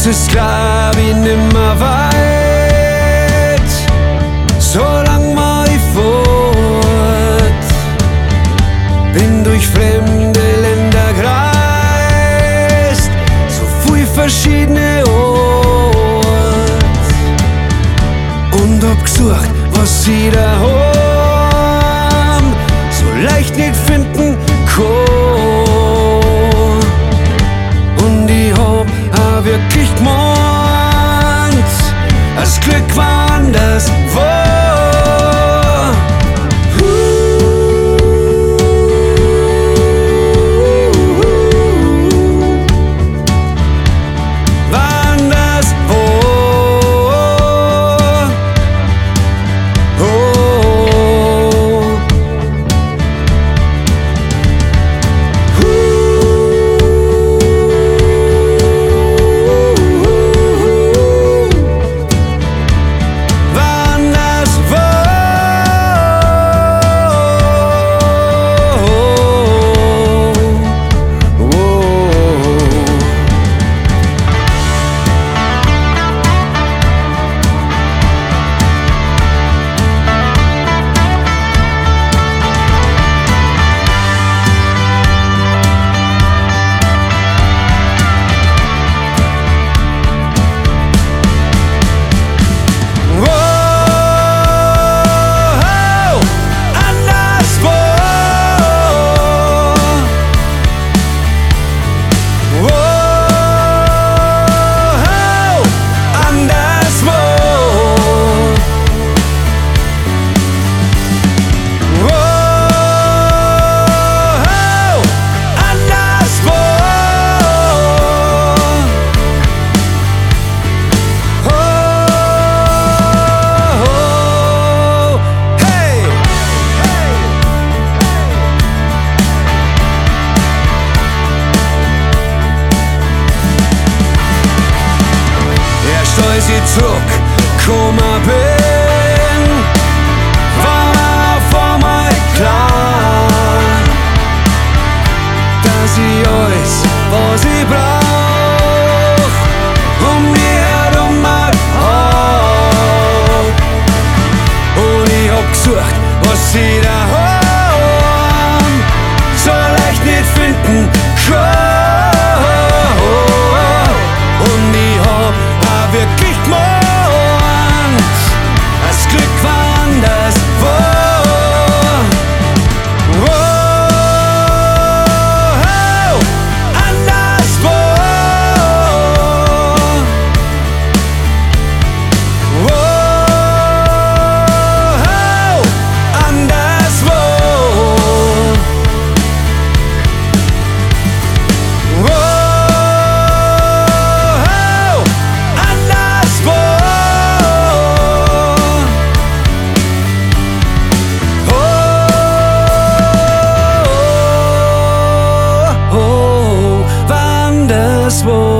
es ist klar wie nimmer weit, solang mal ich fort, bin durch fremde Länder gereist, so viel verschiedene Ort und hab gesucht, was sie da haben, so leicht nicht finden kann. Und ich hab auch wirklich gemeint, das Glück war anders war. Wann das war. Als ich zurückgekommen bin, war mir auf einmal klar, dass ich alles, was ich brauch, um mich herum hab. Und ich hab gesucht, was sie da haben, so leicht nicht finden kann. Und ich hab wirklich gemeint, das Glück war anders war. Anders war. Anders war.